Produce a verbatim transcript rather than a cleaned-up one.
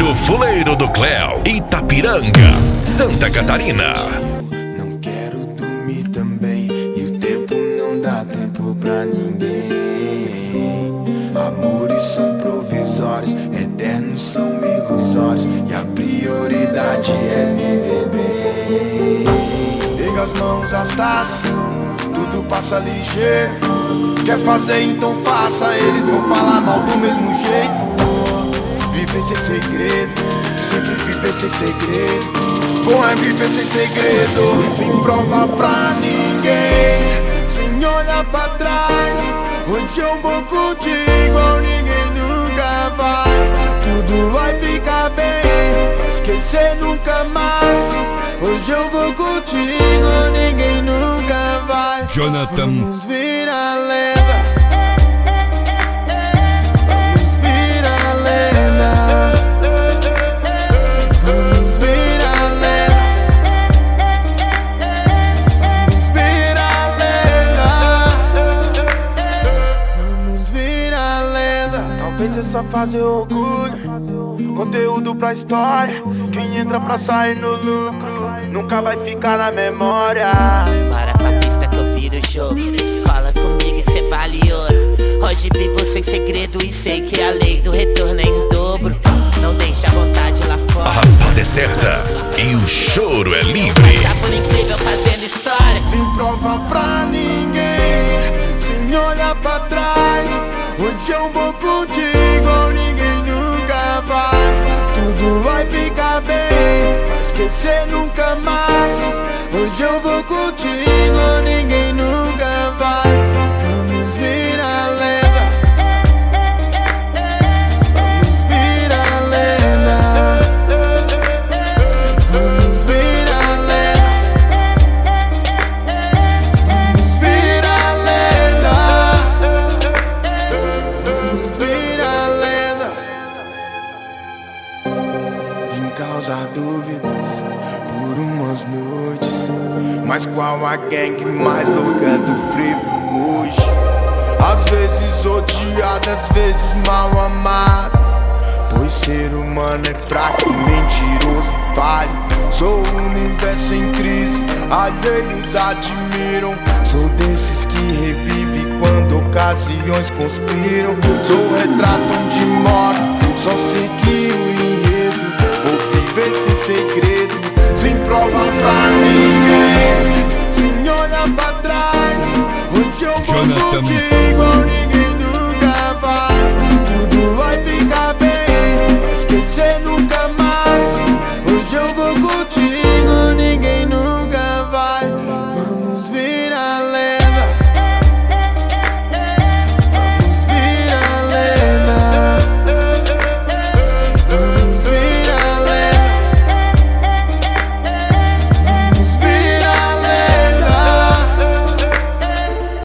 do Fuleiro do Cléo, Itapiranga, Santa Catarina. Não quero dormir também, e o tempo não dá tempo pra ninguém. Amores são provisórios, eternos são ilusórios, e a prioridade é viver bem. Pega as mãos, as taças, tudo passa ligeiro. Quer fazer, então faça, eles vão falar mal do mesmo jeito. Viver sem segredo, sempre viver sem segredo. Bom é viver sem segredo. Sem prova pra ninguém, sem olhar pra trás. Onde eu vou contigo, ninguém nunca vai. Tudo vai ficar bem, pra esquecer nunca mais. Hoje eu vou contigo, ninguém nunca vai. Jonathan. Vamos virar lenda. Vamos virar lenda. Vamos virar lenda. Vamos virar lenda. Vamos virar lenda. Talvez essa fase é orgulho, conteúdo pra história. Quem entra pra sair no lucro nunca vai ficar na memória. Bora pra pista que eu viro o jogo. Cola comigo e cê vale ouro. Hoje vivo sem segredo e sei que a lei do retorno é em dobro. Não deixa a vontade lá fora. A raspada é certa e o choro é livre. Passar por incrível fazendo história. Sem prova pra ninguém, sem olhar pra trás. Onde eu vou contigo, ninguém nunca vai. Tudo vai ficar bem, pra esquecer nunca mais. Hoje eu vou contigo, ninguém nunca vai. Vamos virar lenda. Vamos virar lenda. Vamos virar lenda. Vamos virar lenda. Vamos virar lenda. Vim causar dúvidas por umas noites, mas qual a gangue mais louca do frevo hoje? Às vezes odiado, às vezes mal amado, pois ser humano é fraco, mentiroso e falho. Sou o universo em crise, alheios admiram. Sou desses que revive quando ocasiões conspiram. Sou o retrato onde